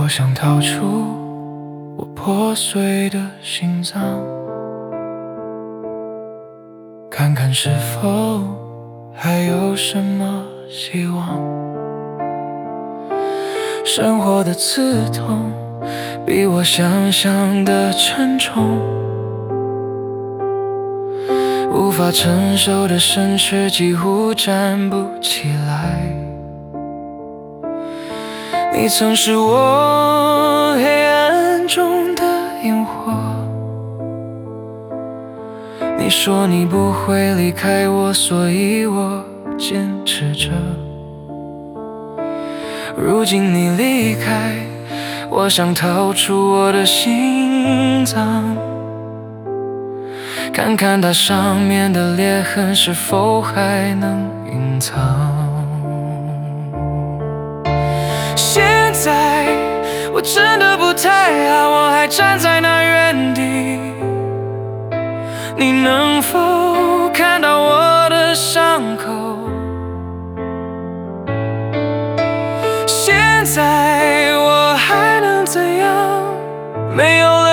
想掏出我破碎的心脏，看看是否还有什么希望。生活的刺痛比我想象的沉重，无法承受的身躯几乎站不起来。你曾是我黑暗中的萤火，你说你不会离开我，所以我坚持着。如今你离开，我想掏出我的心脏，看看它上面的裂痕是否还能隐藏。现在我真的不太好，我还站在那原地，你能否看到我的伤口？现在我还能怎样？没有了